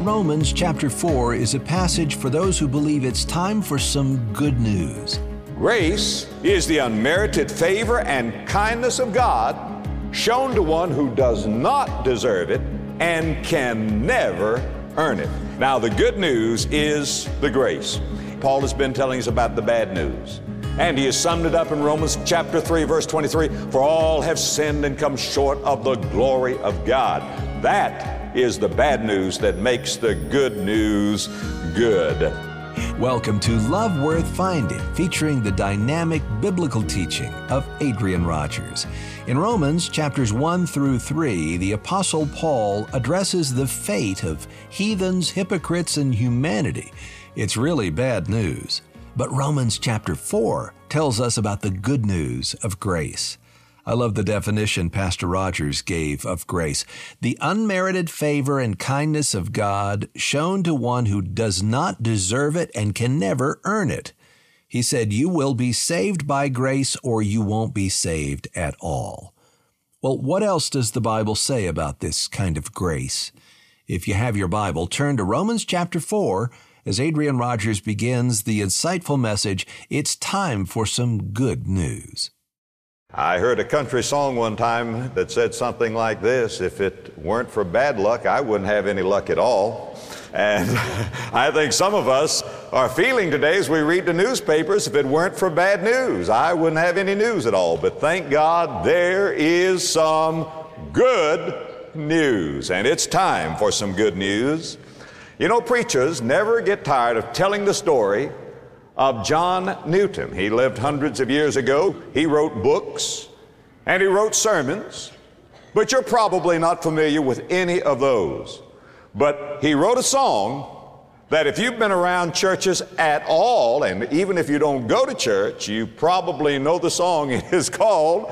Romans chapter 4 is a passage for those who believe it's time for some good news. Grace is the unmerited favor and kindness of God shown to one who does not deserve it and can never earn it. Now, the good news is the grace. Paul has been telling us about the bad news, and he has summed it up in Romans chapter 3, verse 23, for all have sinned and come short of the glory of God. That is the bad news that makes the good news good. Welcome to Love Worth Finding, featuring the dynamic biblical teaching of Adrian Rogers. In Romans chapters 1 through 3, the Apostle Paul addresses the fate of heathens, hypocrites, and humanity. It's really bad news. But Romans chapter 4 tells us about the good news of grace. I love the definition Pastor Rogers gave of grace: the unmerited favor and kindness of God shown to one who does not deserve it and can never earn it. He said, you will be saved by grace or you won't be saved at all. Well, what else does the Bible say about this kind of grace? If you have your Bible, turn to Romans chapter 4 as Adrian Rogers begins the insightful message, It's Time for Some Good News. I heard a country song one time that said something like this: if it weren't for bad luck, I wouldn't have any luck at all. And I think some of us are feeling today as we read the newspapers, if it weren't for bad news, I wouldn't have any news at all. But thank God there is some good news, and it's time for some good news. You know, preachers never get tired of telling the story of John Newton. He lived hundreds of years ago. He wrote books and he wrote sermons, but you're probably not familiar with any of those. But he wrote a song that if you've been around churches at all, and even if you don't go to church, you probably know the song. It is called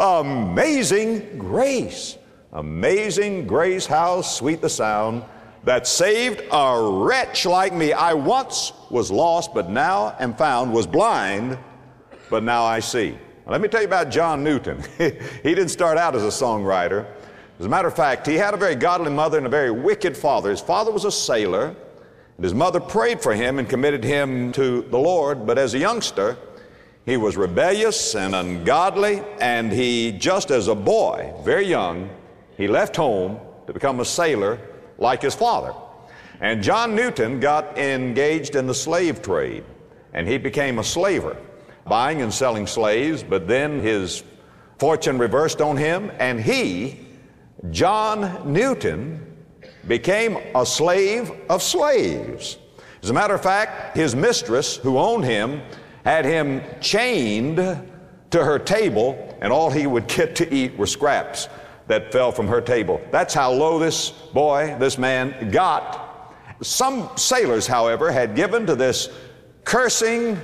Amazing Grace. Amazing grace, how sweet the sound that saved a wretch like me. I once was lost, but now am found, was blind, but now I see. Now, let me tell you about John Newton. He didn't start out as a songwriter. As a matter of fact, he had a very godly mother and a very wicked father. His father was a sailor, and his mother prayed for him and committed him to the Lord. But as a youngster, he was rebellious and ungodly, and he, just as a boy, very young, he left home to become a sailor like his father. And John Newton got engaged in the slave trade, and he became a slaver, buying and selling slaves. But then his fortune reversed on him, and he, John Newton, became a slave of slaves. As a matter of fact, his mistress, who owned him, had him chained to her table, and all he would get to eat were scraps that fell from her table. That's how low this boy, this man, got. Some sailors, however, had given to this cursing,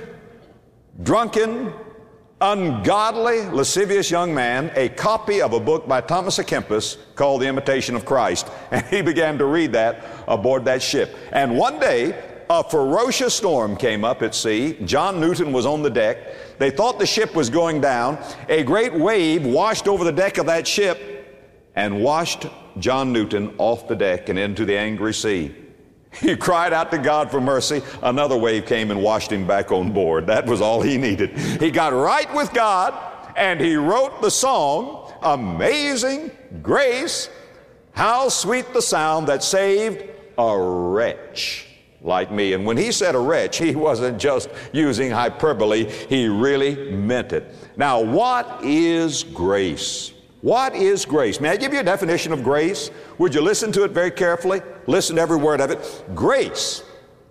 drunken, ungodly, lascivious young man a copy of a book by Thomas à Kempis called The Imitation of Christ. And he began to read that aboard that ship. And one day, a ferocious storm came up at sea. John Newton was on the deck. They thought the ship was going down. A great wave washed over the deck of that ship and washed John Newton off the deck and into the angry sea. He cried out to God for mercy. Another wave came and washed him back on board. That was all he needed. He got right with God, and he wrote the song, Amazing Grace, how sweet the sound that saved a wretch like me. And when he said a wretch, he wasn't just using hyperbole. He really meant it. Now, what is grace? What is grace? May I give you a definition of grace? Would you listen to it very carefully? Listen to every word of it. Grace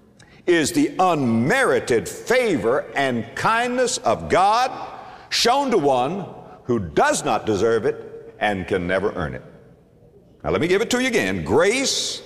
is the unmerited favor and kindness of God shown to one who does not deserve it and can never earn it. Now let me give it to you again. Grace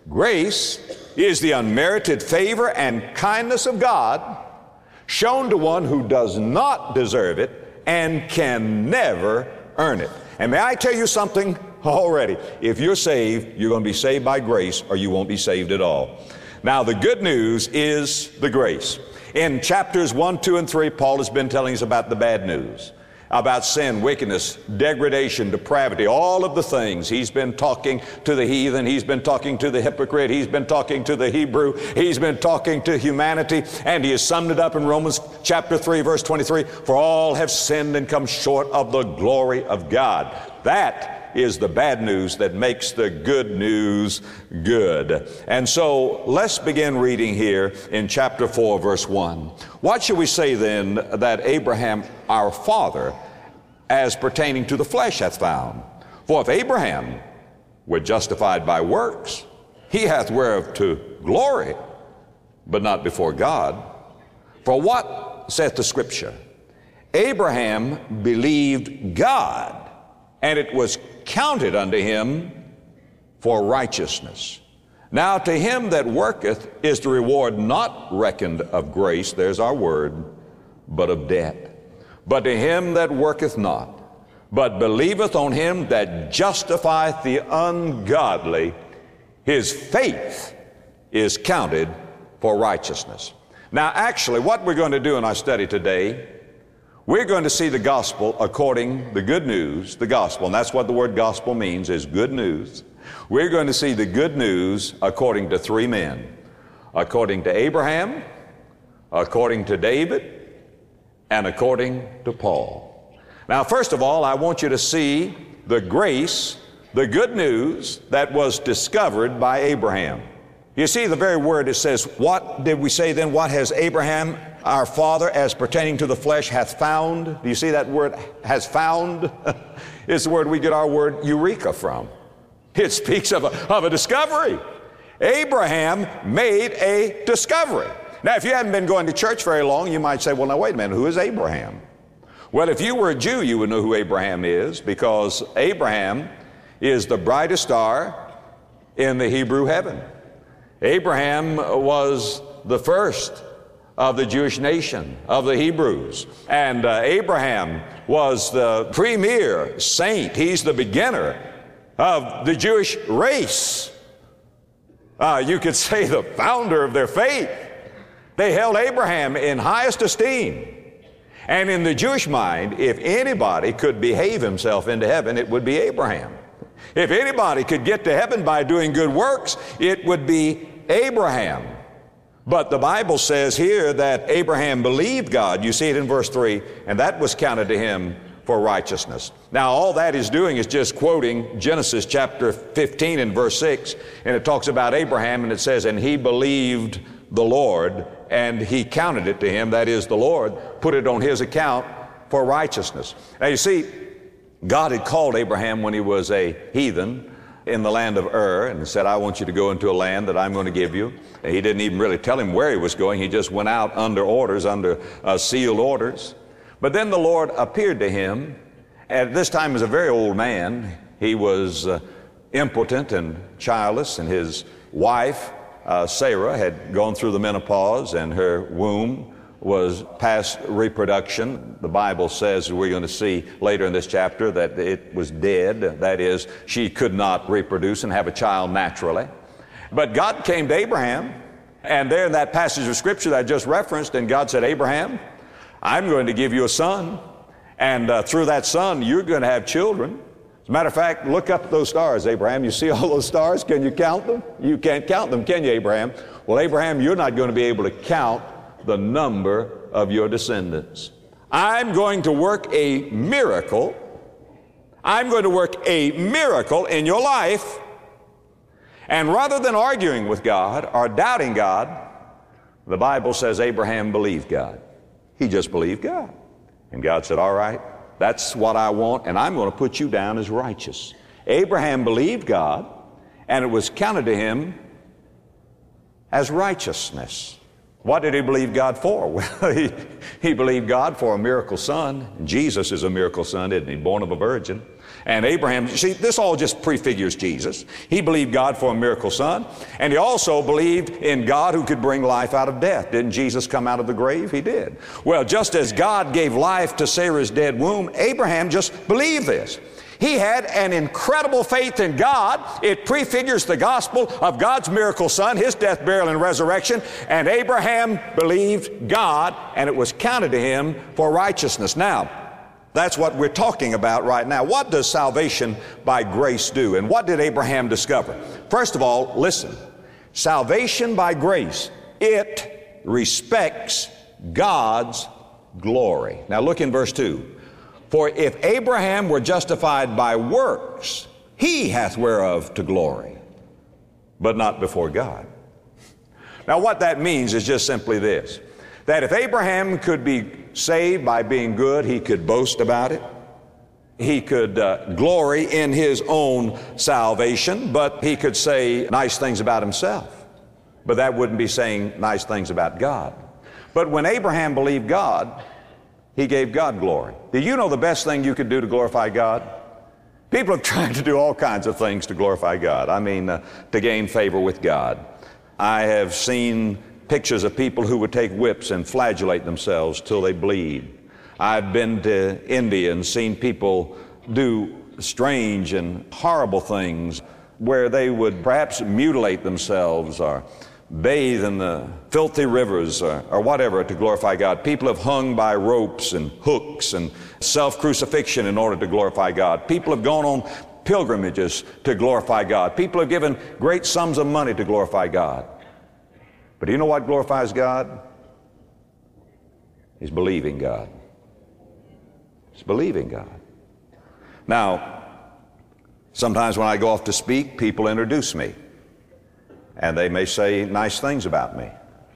is the unmerited favor and kindness of God shown to one who does not deserve it and can never earn it. And may I tell you something already? If you're saved, you're going to be saved by grace, or you won't be saved at all. Now, the good news is the grace. In chapters 1, 2, and 3, Paul has been telling us about the bad news. about sin, wickedness, degradation, depravity, all of the things. He's been talking to the heathen. He's been talking to the hypocrite. He's been talking to the Hebrew. He's been talking to humanity. And he has summed it up in Romans chapter 3, verse 23, for all have sinned and come short of the glory of God. That is the bad news that makes the good news good. And so let's begin reading here in chapter 4, verse 1. What shall we say then that Abraham, our father, as pertaining to the flesh hath found? For if Abraham were justified by works, he hath whereof to glory, but not before God. For what saith the Scripture? Abraham believed God, and it was counted unto him for righteousness. Now to him that worketh is the reward not reckoned of grace, there's our word, but of debt. But to him that worketh not, but believeth on him that justifieth the ungodly, his faith is counted for righteousness. Now actually, what we're going to do in our study today, we're going to see the gospel according the good news, the gospel, and that's what the word gospel means, is good news. We're going to see the good news according to three men, according to Abraham, according to David, and according to Paul. Now, first of all, I want you to see the grace, the good news that was discovered by Abraham. You see the very word, it says, what did we say then? What has Abraham, our father, as pertaining to the flesh, hath found? Do you see that word, has found? It's the word we get our word eureka from. It speaks of a discovery. Abraham made a discovery. Now, if you haven't been going to church very long, you might say, well, now, wait a minute, who is Abraham? Well, if you were a Jew, you would know who Abraham is, because Abraham is the brightest star in the Hebrew heaven. Abraham was the first of the Jewish nation, of the Hebrews. And Abraham was the premier saint. He's the beginner of the Jewish race. You could say the founder of their faith. They held Abraham in highest esteem. And in the Jewish mind, if anybody could behave himself into heaven, it would be Abraham. If anybody could get to heaven by doing good works, it would be Abraham. But the Bible says here that Abraham believed God. You see it in verse 3, and that was counted to him for righteousness. Now, all that is doing is just quoting Genesis chapter 15 and verse 6, and it talks about Abraham, and it says, and he believed the Lord, and he counted it to him, that is, the Lord put it on his account for righteousness. Now, you see, God had called Abraham when he was a heathen in the land of Ur and said, I want you to go into a land that I'm going to give you. And he didn't even really tell him where he was going. He just went out under orders, under sealed orders. But then the Lord appeared to him. At this time, as a very old man, he was impotent and childless, and his wife, Sarah, had gone through the menopause, and her womb was past reproduction. The Bible says, we're going to see later in this chapter, that it was dead. That is, she could not reproduce and have a child naturally. But God came to Abraham, and there in that passage of Scripture that I just referenced, and God said, Abraham, I'm going to give you a son, and through that son, you're going to have children. As a matter of fact, look up at those stars, Abraham. You see all those stars? Can you count them? You can't count them, can you, Abraham? Well, Abraham, you're not going to be able to count the number of your descendants. I'm going to work a miracle. I'm going to work a miracle in your life. And rather than arguing with God or doubting God, the Bible says Abraham believed God. He just believed God. And God said, all right, that's what I want, and I'm going to put you down as righteous. Abraham believed God, and it was counted to him as righteousness. What did he believe God for? Well, he believed God for a miracle son. Jesus is a miracle son, isn't he? Born of a virgin. And Abraham, see, this all just prefigures Jesus. He believed God for a miracle son, and he also believed in God who could bring life out of death. Didn't Jesus come out of the grave? He did. Well, just as God gave life to Sarah's dead womb, Abraham just believed this. He had an incredible faith in God. It prefigures the gospel of God's miracle son, his death, burial, and resurrection. And Abraham believed God, and it was counted to him for righteousness. Now, That's what we're talking about right now. What does salvation by grace do? And what did Abraham discover? First of all, listen. Salvation by grace, it respects God's glory. Now look in verse 2. For if Abraham were justified by works, he hath whereof to glory, but not before God. Now what that means is just simply this, that if Abraham could be saved by being good, he could boast about it. He could glory in his own salvation, but he could say nice things about himself. But that wouldn't be saying nice things about God. But when Abraham believed God, he gave God glory. Do you know the best thing you could do to glorify God? People have tried to do all kinds of things to glorify God. I mean, to gain favor with God. I have seen pictures of people who would take whips and flagellate themselves till they bleed. I've been to India and seen people do strange and horrible things where they would perhaps mutilate themselves or bathe in the filthy rivers or whatever to glorify God. People have hung by ropes and hooks and self-crucifixion in order to glorify God. People have gone on pilgrimages to glorify God. People have given great sums of money to glorify God. But do you know what glorifies God? It's believing God. It's believing God. Now, sometimes when I go off to speak, people introduce me. And they may say nice things about me.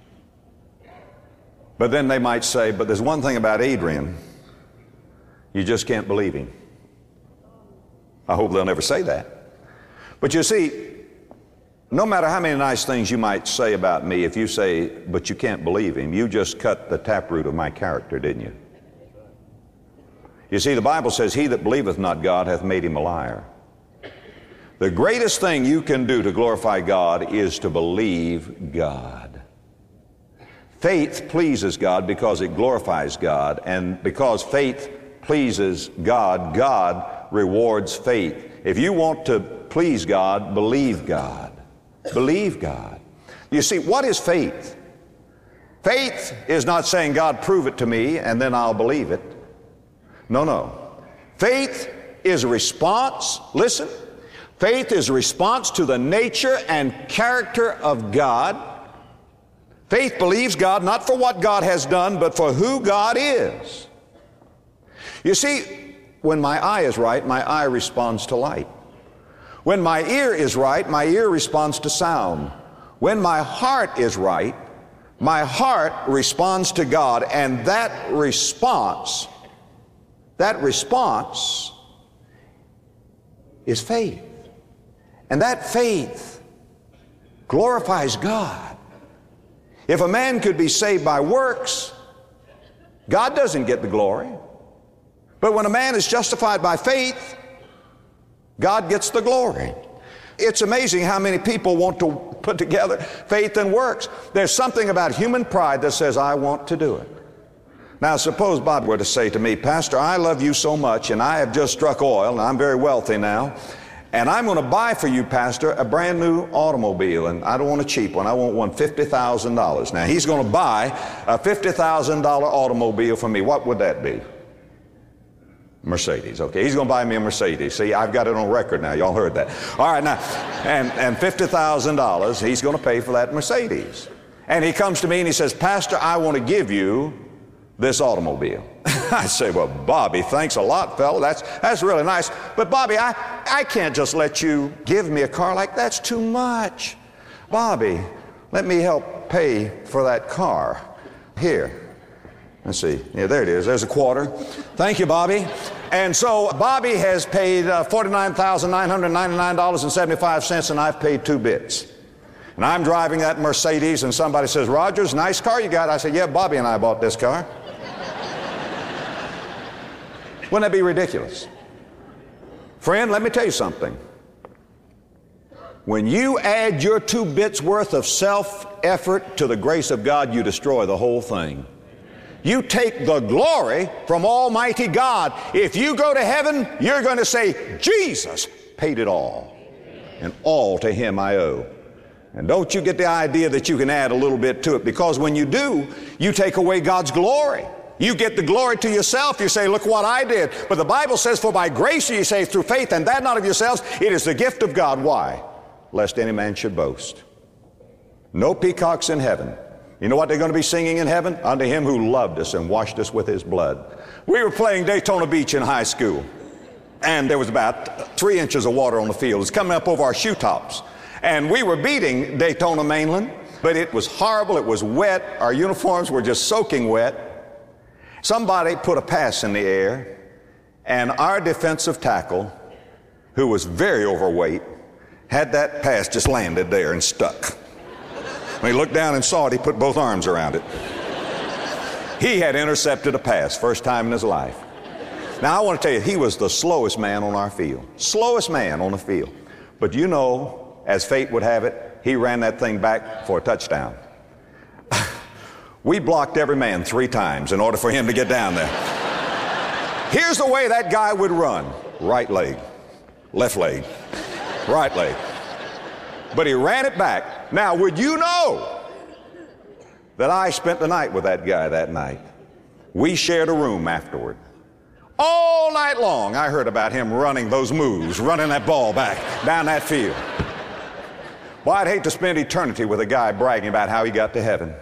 But then they might say, but there's one thing about Adrian, you just can't believe him. I hope they'll never say that. But you see, no matter how many nice things you might say about me, if you say, but you can't believe him, you just cut the taproot of my character, didn't you? You see, the Bible says, he that believeth not God hath made him a liar. The greatest thing you can do to glorify God is to believe God. Faith pleases God because it glorifies God, and because faith pleases God, God rewards faith. If you want to please God, believe God. Believe God. You see, what is faith? Faith is not saying, God, prove it to me, and then I'll believe it. No, no. Faith is a response. Listen. Faith is a response to the nature and character of God. Faith believes God not for what God has done, but for who God is. You see, when my eye is right, my eye responds to light. When my ear is right, my ear responds to sound. When my heart is right, my heart responds to God, and that response is faith. And that faith glorifies God. If a man could be saved by works, God doesn't get the glory. But when a man is justified by faith, God gets the glory. It's amazing how many people want to put together faith and works. There's something about human pride that says, I want to do it. Now, suppose Bob were to say to me, Pastor, I love you so much, and I have just struck oil, and I'm very wealthy now, and I'm going to buy for you, Pastor, a brand new automobile, and I don't want a cheap one. I want one $50,000. Now, he's going to buy a $50,000 automobile for me. What would that be? Mercedes. Okay, he's going to buy me a Mercedes. See, I've got it on record now. Y'all heard that. All right, now, and $50,000, he's going to pay for that Mercedes. And he comes to me and he says, Pastor, I want to give you this automobile. I say, well, Bobby, thanks a lot, fella. That's really nice. But Bobby, I can't just let you give me a car like that's too much. Bobby, let me help pay for that car. Here. Let's see. Yeah, there it is. There's a quarter. Thank you, Bobby. And so Bobby has paid $49,999.75, and I've paid 2 bits. And I'm driving that Mercedes, and somebody says, Rogers, nice car you got. I said, yeah, Bobby and I bought this car. Wouldn't that be ridiculous? Friend, let me tell you something. When you add your 2 bits worth of self-effort to the grace of God, you destroy the whole thing. You take the glory from Almighty God. If you go to heaven, you're going to say, Jesus paid it all, and all to Him I owe. And don't you get the idea that you can add a little bit to it, because when you do, you take away God's glory. You get the glory to yourself. You say, look what I did. But the Bible says, for by grace are you saved through faith, and that not of yourselves. It is the gift of God. Why? Lest any man should boast. No peacocks in heaven. You know what they're going to be singing in heaven? Unto him who loved us and washed us with his blood. We were playing Daytona Beach in high school, and there was about 3 inches of water on the field. It was coming up over our shoe tops. And we were beating Daytona Mainland, but it was horrible. It was wet. Our uniforms were just soaking wet. Somebody put a pass in the air, and our defensive tackle, who was very overweight, had that pass just landed there and stuck. When he looked down and saw it, he put both arms around it. He had intercepted a pass, first time in his life. Now, I want to tell you, he was the slowest man on our field. Slowest man on the field. But you know, as fate would have it, he ran that thing back for a touchdown. We blocked every man 3 times in order for him to get down there. Here's the way that guy would run. Right leg, left leg, right leg. But he ran it back. Now, would you know that I spent the night with that guy that night? We shared a room afterward. All night long, I heard about him running those moves, running that ball back down that field. Well, I'd hate to spend eternity with a guy bragging about how he got to heaven.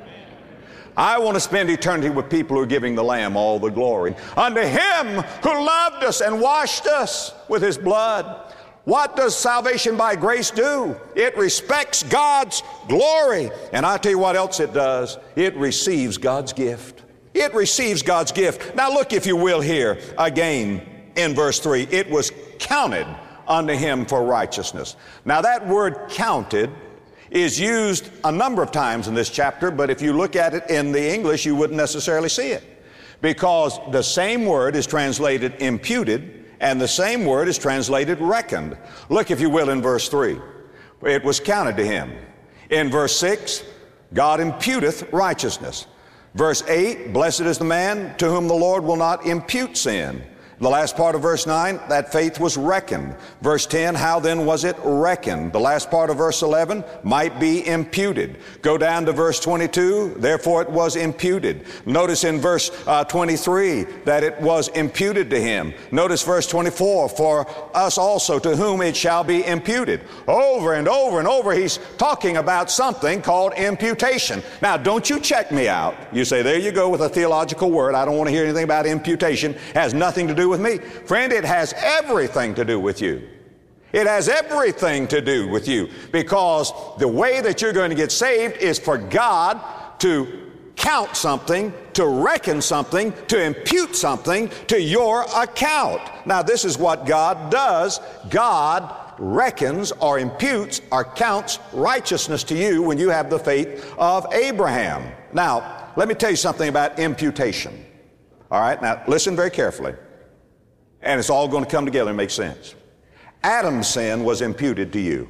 I want to spend eternity with people who are giving the Lamb all the glory. Unto him who loved us and washed us with his blood. What does salvation by grace do? It respects God's glory. And I'll tell you what else it does. It receives God's gift. It receives God's gift. Now look, if you will, here again in verse 3. It was counted unto him for righteousness. Now that word counted is used a number of times in this chapter, but if you look at it in the English, you wouldn't necessarily see it, because the same word is translated imputed, and the same word is translated reckoned. Look, if you will, in verse 3. It was counted to him. In verse 6, God imputeth righteousness. Verse 8, blessed is the man to whom the Lord will not impute sin. The last part of verse 9, that faith was reckoned. Verse 10, how then was it reckoned? The last part of verse 11, might be imputed. Go down to verse 22, therefore it was imputed. Notice in verse 23 that it was imputed to him. Notice verse 24, for us also to whom it shall be imputed. Over and over and over, he's talking about something called imputation. Now, don't you check me out. You say, there you go with a theological word. I don't want to hear anything about imputation. It has nothing to do with me. Friend, it has everything to do with you. It has everything to do with you, because the way that you're going to get saved is for God to count something, to reckon something, to impute something to your account. Now, this is what God does. God reckons or imputes or counts righteousness to you when you have the faith of Abraham. Now, let me tell you something about imputation. All right, now listen very carefully. And it's all going to come together and make sense. Adam's sin was imputed to you.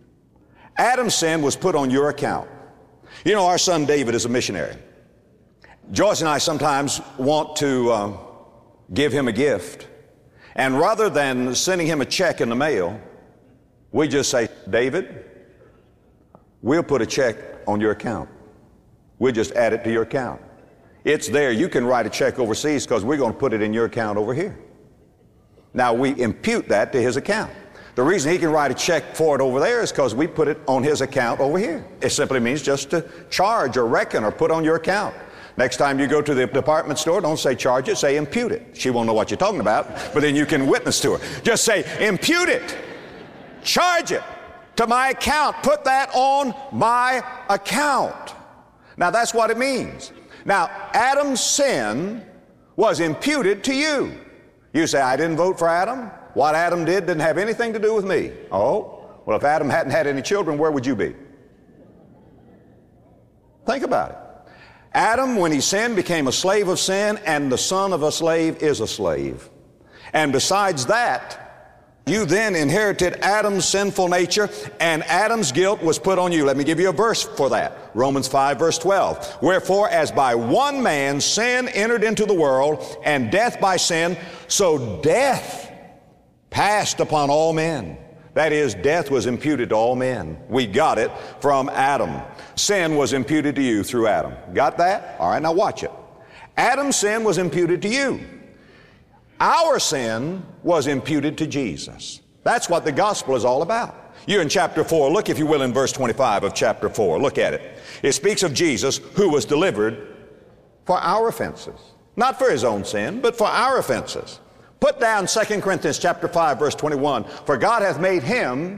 Adam's sin was put on your account. You know, our son David is a missionary. Joyce and I sometimes want to give him a gift. And rather than sending him a check in the mail, we just say, David, we'll put a check on your account. We'll just add it to your account. It's there. You can write a check overseas because we're going to put it in your account over here. Now, we impute that to his account. The reason he can write a check for it over there is because we put it on his account over here. It simply means just to charge or reckon or put on your account. Next time you go to the department store, don't say charge it, say impute it. She won't know what you're talking about, but then you can witness to her. Just say impute it, charge it to my account, put that on my account. Now, that's what it means. Now, Adam's sin was imputed to you. You say, I didn't vote for Adam. What Adam did didn't have anything to do with me. Oh, well, if Adam hadn't had any children, where would you be? Think about it. Adam, when he sinned, became a slave of sin, and the son of a slave is a slave. And besides that, you then inherited Adam's sinful nature, and Adam's guilt was put on you. Let me give you a verse for that. Romans 5, verse 12. Wherefore, as by one man sin entered into the world, and death by sin, so death passed upon all men. That is, death was imputed to all men. We got it from Adam. Sin was imputed to you through Adam. Got that? All right, now watch it. Adam's sin was imputed to you. Our sin was imputed to Jesus. That's what the gospel is all about. You're in chapter 4. Look, if you will, in verse 25 of chapter 4. Look at it. It speaks of Jesus who was delivered for our offenses. Not for his own sin, but for our offenses. Put down 2 Corinthians chapter 5, verse 21. For God hath made him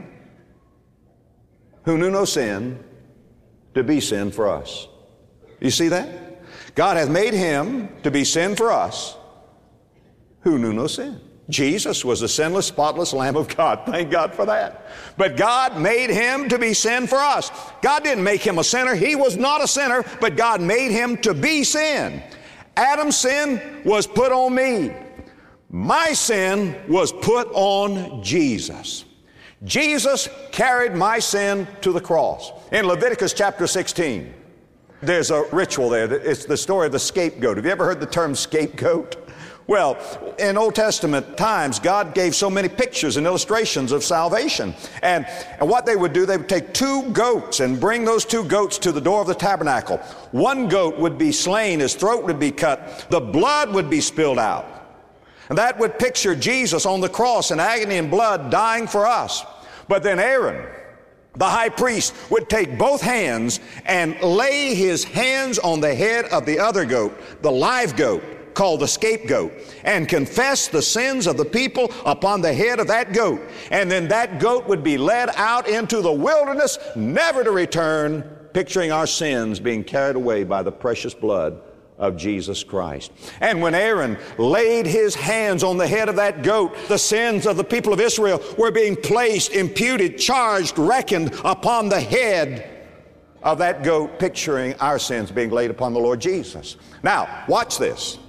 who knew no sin to be sin for us. You see that? God hath made him to be sin for us who knew no sin. Jesus was the sinless, spotless Lamb of God. Thank God for that. But God made him to be sin for us. God didn't make him a sinner. He was not a sinner, but God made him to be sin. Adam's sin was put on me. My sin was put on Jesus. Jesus carried my sin to the cross. In Leviticus chapter 16, there's a ritual there. It's the story of the scapegoat. Have you ever heard the term scapegoat? Well, in Old Testament times, God gave so many pictures and illustrations of salvation. And what they would do, they would take 2 goats and bring those 2 goats to the door of the tabernacle. One goat would be slain, his throat would be cut, the blood would be spilled out. And that would picture Jesus on the cross in agony and blood dying for us. But then Aaron, the high priest, would take both hands and lay his hands on the head of the other goat, the live goat, called the scapegoat, and confess the sins of the people upon the head of that goat. And then that goat would be led out into the wilderness, never to return, picturing our sins being carried away by the precious blood of Jesus Christ. And when Aaron laid his hands on the head of that goat, the sins of the people of Israel were being placed, imputed, charged, reckoned upon the head of that goat, picturing our sins being laid upon the Lord Jesus. Now, watch this.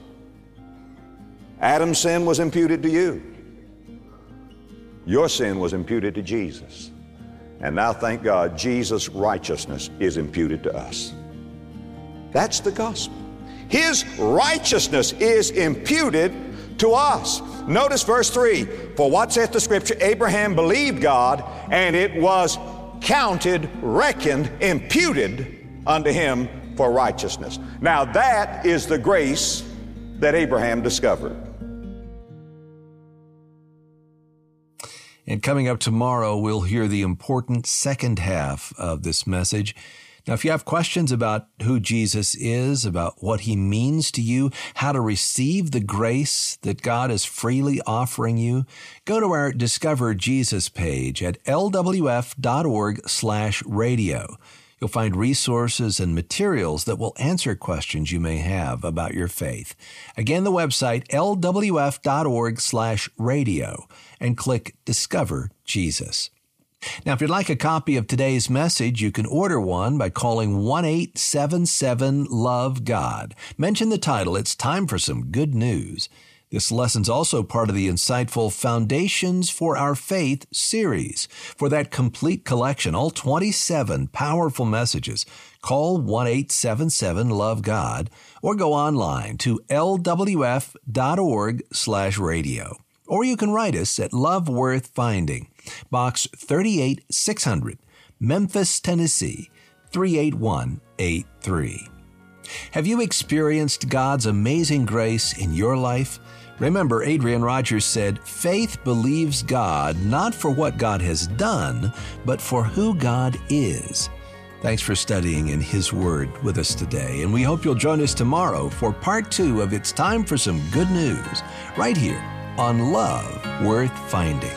Adam's sin was imputed to you. Your sin was imputed to Jesus. And now, thank God, Jesus' righteousness is imputed to us. That's the gospel. His righteousness is imputed to us. Notice verse 3. For what saith the Scripture? Abraham believed God, and it was counted, reckoned, imputed unto him for righteousness. Now that is the grace that Abraham discovered. And coming up tomorrow, we'll hear the important second half of this message. Now, if you have questions about who Jesus is, about what he means to you, how to receive the grace that God is freely offering you, go to our Discover Jesus page at lwf.org/radio. You'll find resources and materials that will answer questions you may have about your faith. Again, the website, lwf.org/radio, and click Discover Jesus. Now, if you'd like a copy of today's message, you can order one by calling 1-877-LOVE-GOD. Mention the title, It's Time for Some Good News. This lesson's also part of the insightful Foundations for Our Faith series. For that complete collection, all 27 powerful messages, call 1-877-LOVE-GOD or go online to lwf.org/radio. Or you can write us at Love Worth Finding, Box 38600, Memphis, Tennessee, 38183. Have you experienced God's amazing grace in your life? Remember, Adrian Rogers said, faith believes God not for what God has done, but for who God is. Thanks for studying in His Word with us today, and we hope you'll join us tomorrow for part 2 of It's Time for Some Good News, right here on Love Worth Finding.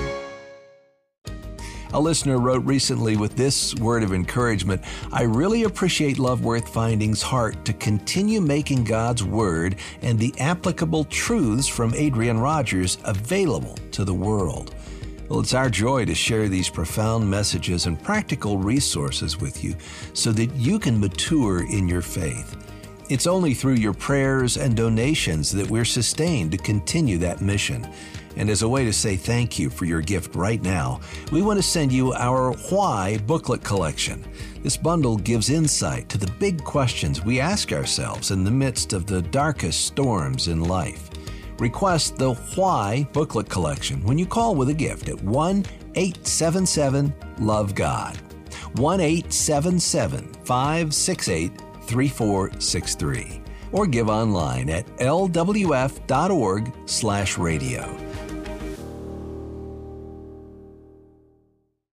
A listener wrote recently with this word of encouragement, I really appreciate Love Worth Finding's heart to continue making God's Word and the applicable truths from Adrian Rogers available to the world. Well, it's our joy to share these profound messages and practical resources with you so that you can mature in your faith. It's only through your prayers and donations that we're sustained to continue that mission. And as a way to say thank you for your gift right now, we want to send you our Why booklet collection. This bundle gives insight to the big questions we ask ourselves in the midst of the darkest storms in life. Request the Why booklet collection when you call with a gift at 1-877-LOVE-GOD, 1-877-568-3463. or give online at lwf.org/radio.